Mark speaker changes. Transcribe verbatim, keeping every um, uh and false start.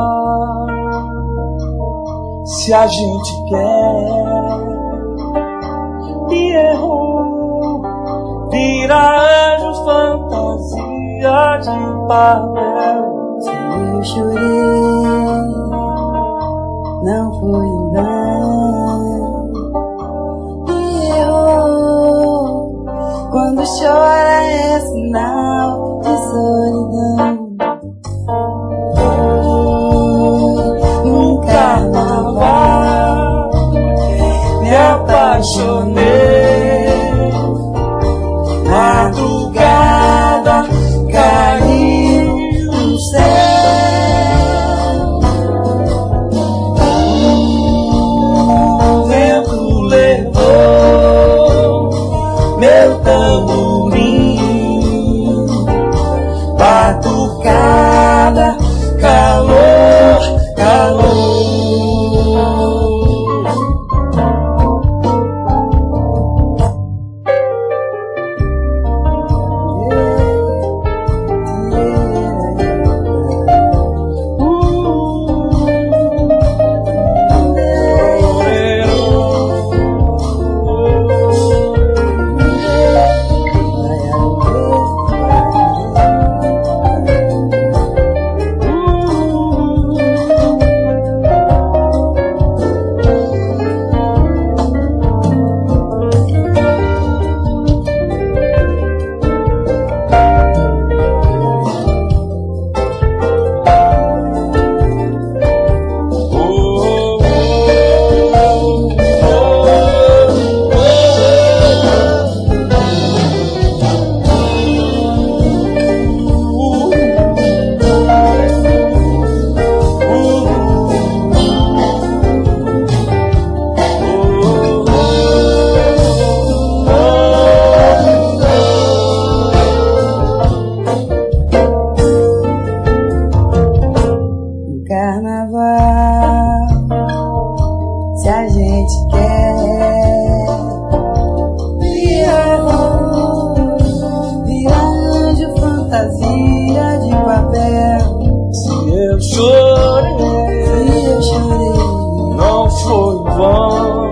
Speaker 1: Se a gente quer e errou, vira anjo, fantasia de papel.
Speaker 2: Se eu chorei, não foi em vão. E errou, quando chora é sinal de solidão.
Speaker 1: No carnaval me apaixonei, madrugada caiu no céu. O vento levou meu tamborim, batucada, calor, calor.
Speaker 2: Carnaval, se a gente quer, vira anjo, vira anjo, fantasia de papel.
Speaker 1: Se eu chorei,
Speaker 2: Se eu chorei,
Speaker 1: não foi vão.